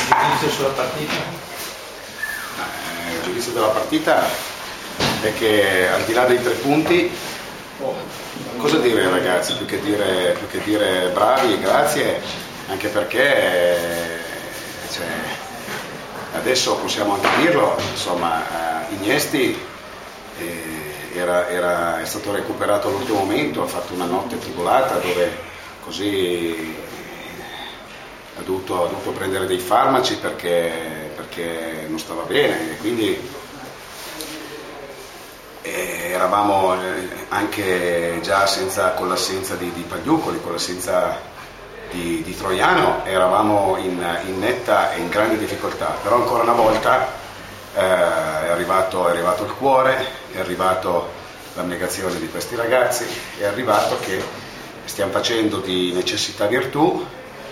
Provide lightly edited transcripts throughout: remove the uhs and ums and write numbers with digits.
giudizio sulla partita? Il giudizio della partita è che al di là dei 3 punti, cosa dire ragazzi, più che dire bravi, grazie, anche perché adesso possiamo anche dirlo, insomma, Iniesti è stato recuperato all'ultimo momento, ha fatto una notte tribolata dove così ha dovuto prendere dei farmaci perché non stava bene, e quindi eravamo anche già con l'assenza di Pagliucoli, con l'assenza di Troiano, eravamo in netta e in grande difficoltà, però ancora una volta è arrivato il cuore, è arrivato l'abnegazione di questi ragazzi, è arrivato che stiamo facendo di necessità virtù,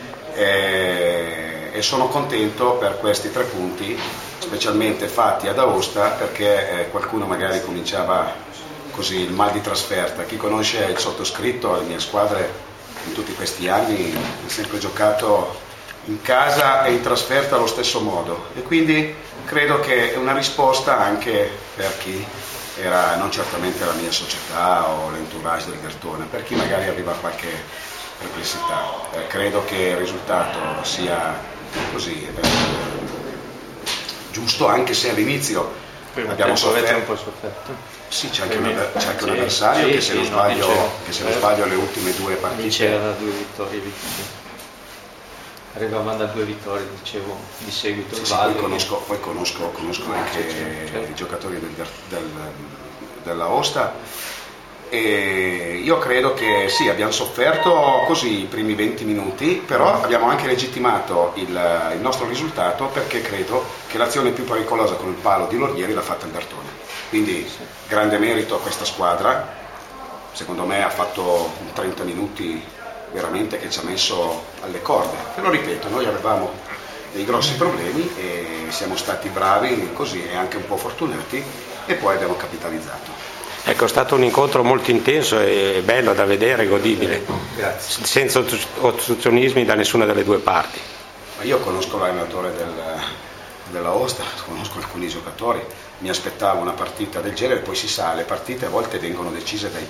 e sono contento per questi 3 punti, specialmente fatti ad Aosta, perché qualcuno magari cominciava così il mal di trasferta. Chi conosce il sottoscritto, le mie squadre in tutti questi anni ha sempre giocato in casa e in trasferta allo stesso modo, e quindi credo che è una risposta anche per chi era non certamente la mia società o l'entourage del Bertone, per chi magari aveva qualche perplessità. Credo che il risultato sia così giusto, anche se all'inizio abbiamo sofferto. Un po' sofferto. Sì, c'è anche un avversario che se non sbaglio alle ultime 2 partite c'era 2 vittorie. Arrivavamo da 2 vittorie, dicevo, di seguito. Sì, poi conosco anche certo. I giocatori della Aosta, e io credo che sì, abbiamo sofferto così i primi 20 minuti, però abbiamo anche legittimato il nostro risultato, perché credo che l'azione più pericolosa con il palo di Lorieri l'ha fatta il Bertone, quindi grande merito a questa squadra. Secondo me ha fatto 30 minuti veramente che ci ha messo alle corde, però ripeto, noi avevamo dei grossi problemi e siamo stati bravi così e anche un po' fortunati, e poi abbiamo capitalizzato. Ecco, è stato un incontro molto intenso e bello da vedere, godibile. Grazie. Senza ostruzionismi da nessuna delle 2 parti. Ma io conosco l'allenatore della Aosta, conosco alcuni giocatori, mi aspettavo una partita del genere, poi si sa, le partite a volte vengono decise da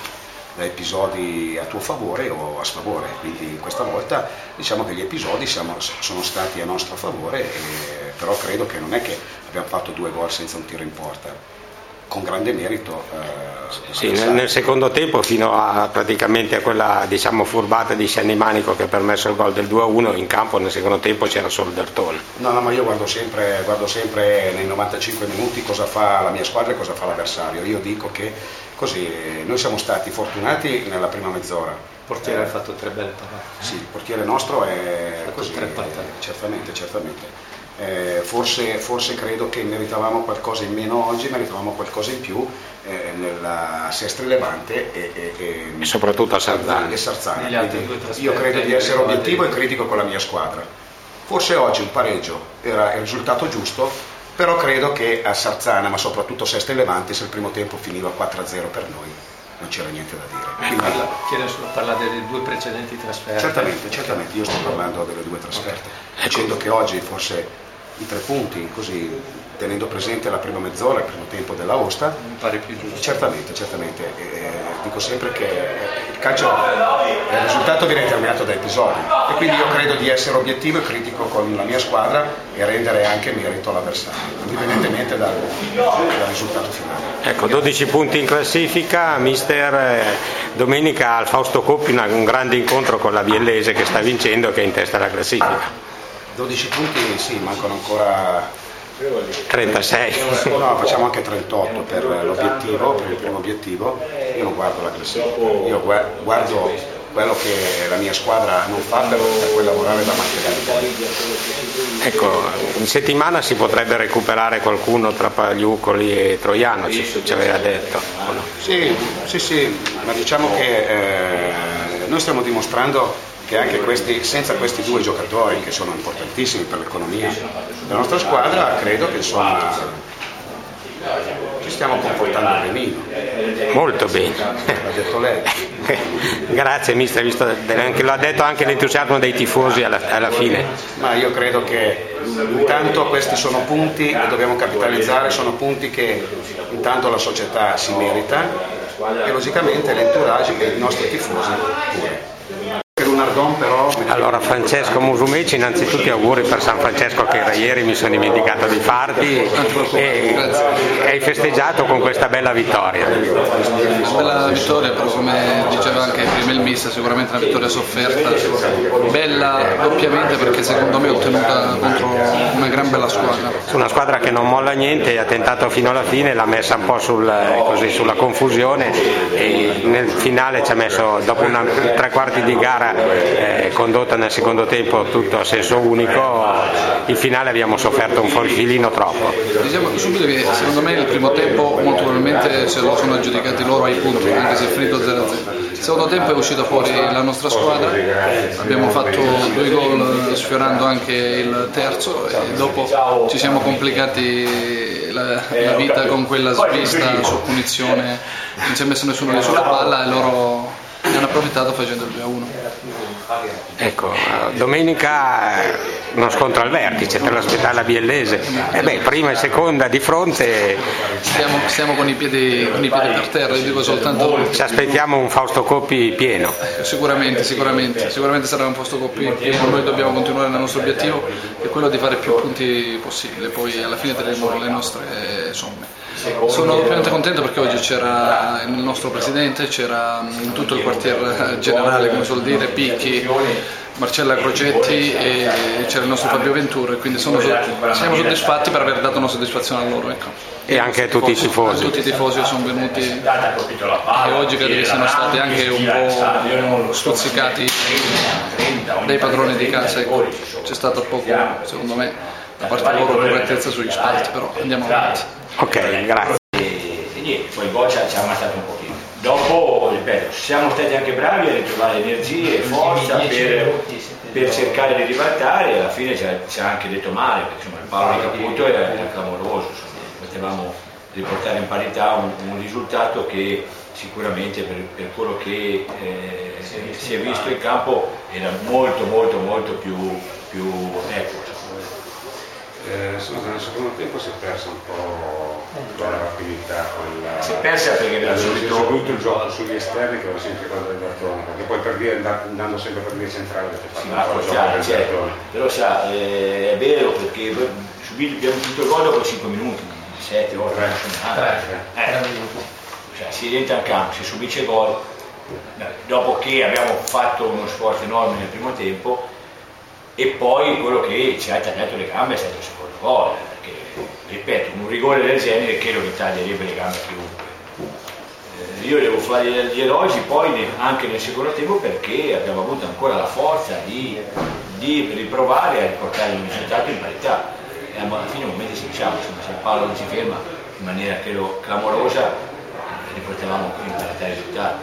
episodi a tuo favore o a sfavore, quindi questa volta diciamo che gli episodi sono stati a nostro favore, però credo che non è che abbiamo fatto 2 gol senza un tiro in porta, con grande merito. Sì, nel secondo tempo, fino a praticamente a quella furbata di Senni Manico che ha permesso il gol del 2-1, in campo nel secondo tempo c'era solo il Bertone. No, ma io guardo sempre nei 95 minuti cosa fa la mia squadra e cosa fa l'avversario. Io dico che così noi siamo stati fortunati nella prima mezz'ora. Il portiere ha fatto 3 belle parate. Sì, il portiere nostro è così, 3 parate. Certamente. Forse credo che meritavamo qualcosa in meno oggi, meritavamo qualcosa in più nella Sestri Levante e soprattutto a Sarzana. Io credo di essere obiettivo e critico con la mia squadra. Forse oggi un pareggio era il risultato giusto, però credo che a Sarzana, ma soprattutto Sestri Levante, se il primo tempo finiva 4-0 per noi, non c'era niente da dire. Quindi, parla delle 2 precedenti trasferte. Certamente, io sto parlando delle 2 trasferte, dicendo che oggi forse i 3 punti, così tenendo presente la prima mezz'ora, il primo tempo della Aosta, mi pare più giusto. Certamente. Dico sempre che il calcio, il risultato viene determinato da episodi, e quindi io credo di essere obiettivo e critico con la mia squadra e rendere anche merito all'avversario, indipendentemente dal risultato finale. Ecco, 12 punti in classifica, mister. Domenica al Fausto Coppi un grande incontro con la Biellese che sta vincendo e che è in testa alla classifica. 12 punti, sì, mancano ancora 36. No, facciamo anche 38 per l'obiettivo, per il primo obiettivo. Io non guardo la classifica, io guardo quello che la mia squadra non fa per poi lavorare da materiale. Ecco, in settimana si potrebbe recuperare qualcuno tra Pagliucoli e Troiano, ci aveva detto. No? Sì, ma diciamo che noi stiamo dimostrando che anche senza questi 2 giocatori, che sono importantissimi per l'economia della nostra squadra, credo che insomma ci stiamo comportando benino. Molto bene. L'ha detto lei. Grazie mister, visto che lo ha detto anche l'entusiasmo dei tifosi alla fine. Ma io credo che intanto questi sono punti che dobbiamo capitalizzare, sono punti che intanto la società si merita e logicamente l'entourage e i nostri tifosi pure. Per un Ardon però... Allora Francesco Musumeci, innanzitutto auguri per San Francesco che era ieri, mi sono dimenticato di farti, e hai festeggiato con questa bella vittoria. Una bella vittoria, però come diceva anche prima il mister, sicuramente una vittoria sofferta, bella doppiamente perché secondo me è ottenuta contro una gran bella squadra. Una squadra che non molla niente, ha tentato fino alla fine, l'ha messa un po' sulla confusione e nel finale ci ha messo, dopo tre quarti di gara condotta nel secondo tempo tutto a senso unico, in finale abbiamo sofferto un filino troppo. Diciamo subito che secondo me il primo tempo molto probabilmente se lo sono aggiudicati loro ai punti, anche se è finito 0-0. Il secondo tempo è uscita fuori la nostra squadra, abbiamo fatto 2 gol sfiorando anche il terzo e dopo ci siamo complicati la vita con quella svista su punizione, non ci ha messo nessuno lì sulla palla e loro ne hanno approfittato facendo il 2-1. Ecco, domenica uno scontro al vertice, te lo aspettava la Biellese, prima e seconda di fronte. Stiamo con i piedi per terra, io dico soltanto. Ci aspettiamo un Fausto Coppi pieno. Sicuramente sarà un Fausto Coppi pieno, noi dobbiamo continuare nel nostro obiettivo, che è quello di fare più punti possibile, poi alla fine terremo le nostre somme. Sono veramente contento perché oggi c'era il nostro presidente, c'era tutto il quartier generale, come suol dire, Picchi, Marcella Crocetti e c'era il nostro Fabio Ventura, e quindi siamo soddisfatti per aver dato una soddisfazione a loro. Ecco. E anche a tutti i tifosi. Tutti i tifosi sono venuti e oggi credo che siano stati anche un po' stuzzicati dai padroni di casa. Ecco. C'è stato poco, secondo me, da parte loro correttezza sugli spalti, però andiamo avanti. Ok, grazie. E niente, poi il gol ci ha ammazzato un pochino. Dopo, ripeto, siamo stati anche bravi a ritrovare energie e forza per cercare di ribaltare, e alla fine ci ha anche detto male, perché insomma il Paolo di Caputo era clamoroso, potevamo riportare in parità un risultato che sicuramente per quello che si è visto in campo era molto più equo. Nel secondo tempo si è persa un po' la rapidità, si è persa perché abbiamo subito il gioco sugli esterni che aveva sempre quello del Bertone, perché poi per dire, andando sempre per via centrale però sa, è vero perché abbiamo tutto il gol dopo 5 minuti, 7, 8, cioè si rientra in campo, si subisce gol dopo che abbiamo fatto uno sforzo enorme nel primo tempo. E poi quello che ci ha tagliato le gambe è stato il secondo gol, perché ripeto, un rigore del genere credo che taglierebbe le gambe a chiunque. Io devo fare gli elogi poi anche nel secondo tempo perché abbiamo avuto ancora la forza di riprovare a riportare il risultato in parità e alla fine un momento si diciamo, insomma, se il Paolo non si ferma in maniera credo clamorosa riportavamo in parità il risultato.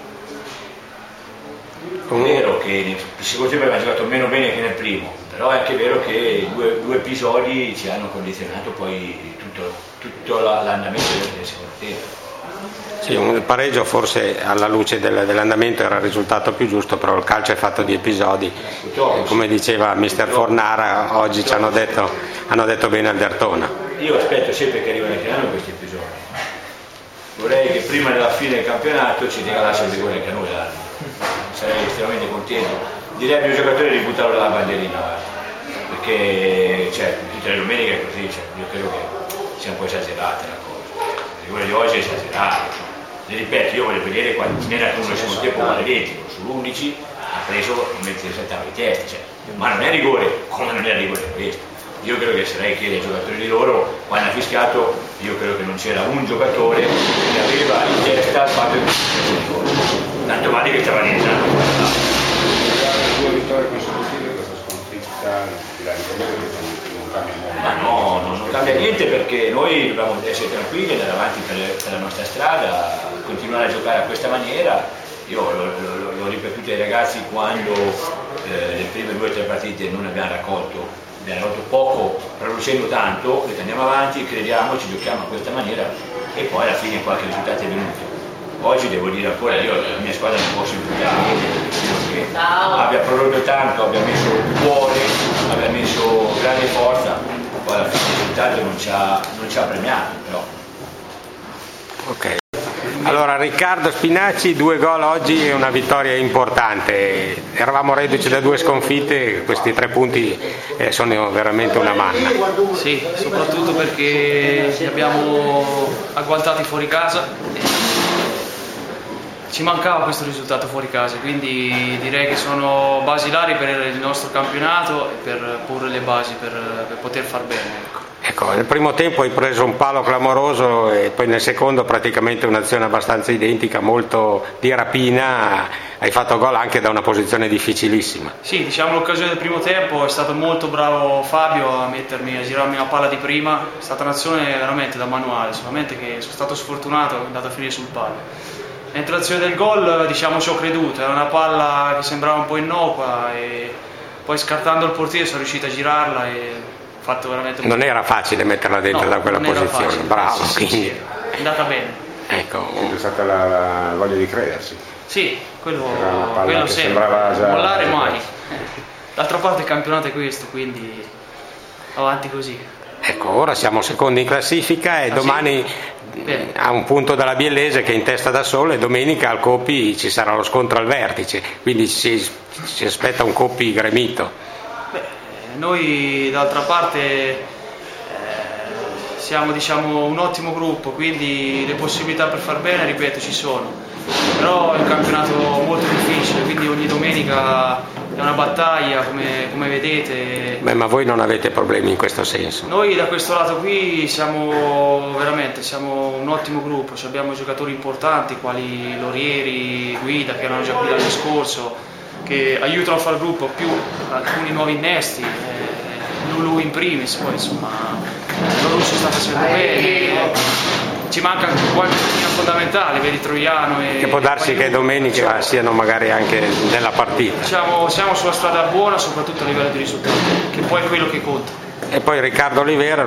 È vero che nel secondo tempo abbiamo giocato meno bene che nel primo, però è anche vero che due episodi ci hanno condizionato poi tutto l'andamento del secondo tempo. Sì, un pareggio forse alla luce dell'andamento era il risultato più giusto, però il calcio è fatto di episodi. Come diceva mister Fornara, oggi ci hanno detto bene al Dertona. Io aspetto sempre che arrivano anche a noi questi episodi. Vorrei che prima della fine del campionato ci regalasse il rigore che a noi danno. Sarei estremamente contento. Direi ai miei giocatori di buttarlo dalla bandierina, perché tutte le domeniche è così, io credo che sia un po' esagerata la cosa. Il rigore di oggi è esagerato. Le ripeto, io voglio vedere quando ne era uno nel secondo tempo maledetto, sull'11 ha preso mentre saltava di testa, ma non è rigore, come non è rigore questo. Io credo che sarei chiedere ai giocatori di loro, quando ha fischiato, io credo che non c'era un giocatore che aveva in testa il fatto di rigore. Tanto male che stava rientrando. Due vittorie consecutive, questa sconfitta, non cambia molto. Ma no, non cambia niente perché noi dobbiamo essere tranquilli, andare avanti per la nostra strada, continuare a giocare a questa maniera. Io l'ho ripetuto ai ragazzi quando le prime 2 o 3 partite non abbiamo raccolto poco, producendo tanto, andiamo avanti, crediamoci, giochiamo a questa maniera e poi alla fine qualche risultato è venuto. Oggi devo dire ancora, io la mia squadra non posso imputare niente, che abbia prodotto tanto, abbia messo cuore, abbia messo grande forza, poi alla fine il risultato non ci ha premiato però. Ok. Allora Riccardo Spinacci, 2 gol oggi e una vittoria importante. Eravamo reduci da 2 sconfitte, questi 3 punti sono veramente una manna. Sì, soprattutto perché li abbiamo agguantati fuori casa. Ci mancava questo risultato fuori casa, quindi direi che sono basilari per il nostro campionato e per porre le basi per poter far bene. Ecco, nel primo tempo hai preso un palo clamoroso e poi nel secondo praticamente un'azione abbastanza identica, molto di rapina, hai fatto gol anche da una posizione difficilissima. Sì, diciamo l'occasione del primo tempo, è stato molto bravo Fabio a girarmi la palla di prima, è stata un'azione veramente da manuale, solamente che sono stato sfortunato, è andato a finire sul palo. Mentre l'azione del gol, diciamo, ci ho creduto, era una palla che sembrava un po' innocua e poi scartando il portiere sono riuscito a girarla e fatto veramente non era facile metterla dentro da quella posizione, bravo, sì, quindi è andata bene. Ecco. C'è stata la voglia di credersi. Sì, quello che sempre, sembrava già mollare mai. D'altra parte il campionato è questo, quindi avanti così. Ecco, ora siamo secondi in classifica e domani a un punto dalla Biellese che è in testa da solo e domenica al Copi ci sarà lo scontro al vertice, quindi si aspetta un Copi gremito. Noi d'altra parte siamo, diciamo, un ottimo gruppo, quindi le possibilità per far bene, ripeto, ci sono, però è un campionato molto difficile, quindi ogni domenica è una battaglia come vedete. Beh, ma voi non avete problemi in questo senso? Noi da questo lato qui siamo un ottimo gruppo, abbiamo giocatori importanti quali Lorieri, Guida che erano già qui l'anno scorso, che aiutano a fare il gruppo, più alcuni nuovi innesti, Lulu in primis, poi insomma Lorusso sta facendo bene, ci manca qualche linea fondamentale, vedi Troiano che può darsi che domenica siano magari anche nella partita. Siamo sulla strada buona, soprattutto a livello di risultati, che poi è quello che conta. E poi Riccardo Olivero,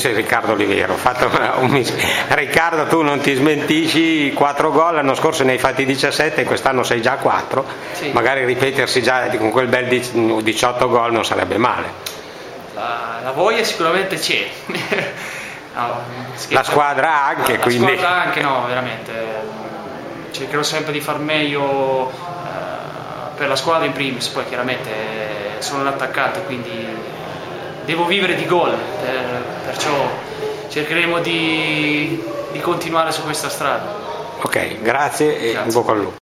Riccardo, tu non ti smentisci, 4 gol, l'anno scorso ne hai fatti 17 e quest'anno sei già a 4, sì. Magari ripetersi già con quel bel 18 gol non sarebbe male. La voglia sicuramente c'è. No, la squadra anche, quindi. La squadra anche, no, veramente. Cercherò sempre di far meglio per la squadra in primis, poi chiaramente sono un attaccante, quindi devo vivere di gol, perciò cercheremo di continuare su questa strada. Ok, grazie e in bocca al lupo.